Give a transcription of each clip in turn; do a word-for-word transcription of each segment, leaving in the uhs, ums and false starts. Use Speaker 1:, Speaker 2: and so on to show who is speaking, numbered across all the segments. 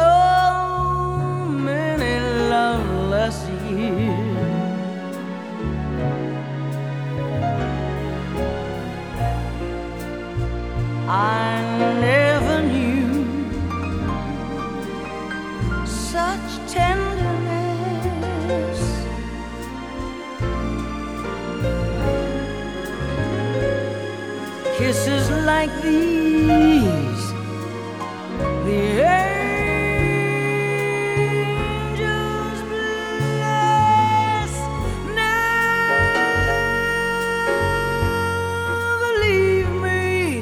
Speaker 1: so many loveless years. I never knew such tenderness. Kisses like these, the angels bless. Never leave me,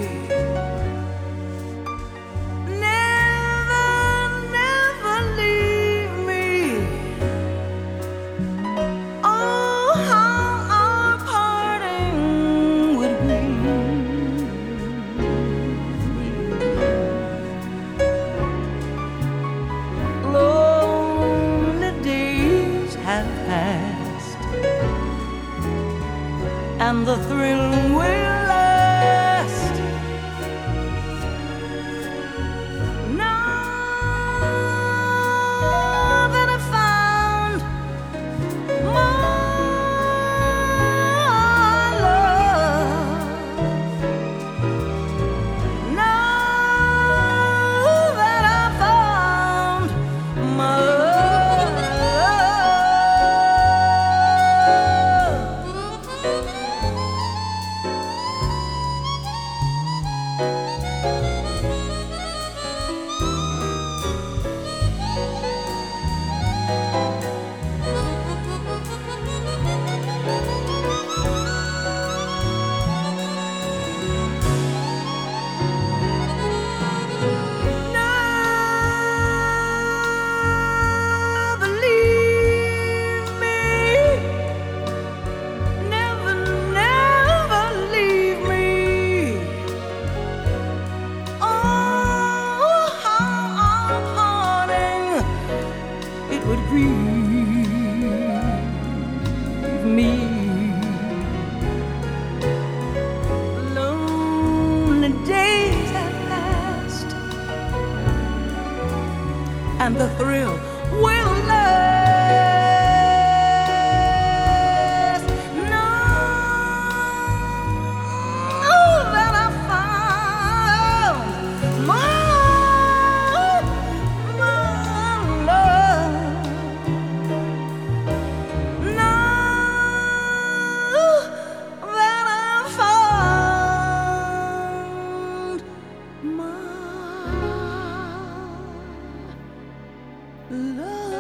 Speaker 1: never, never leave me. Oh, how our parting would grieve me. Lonely days have passed, and the thrill will last. Now that I've found my love, now that I've found my never leave me, never, never leave me. Oh, how our parting it would grieve me. Lonely days have passed, and the thrill will last. Now that I found my, my love, now that I found my love.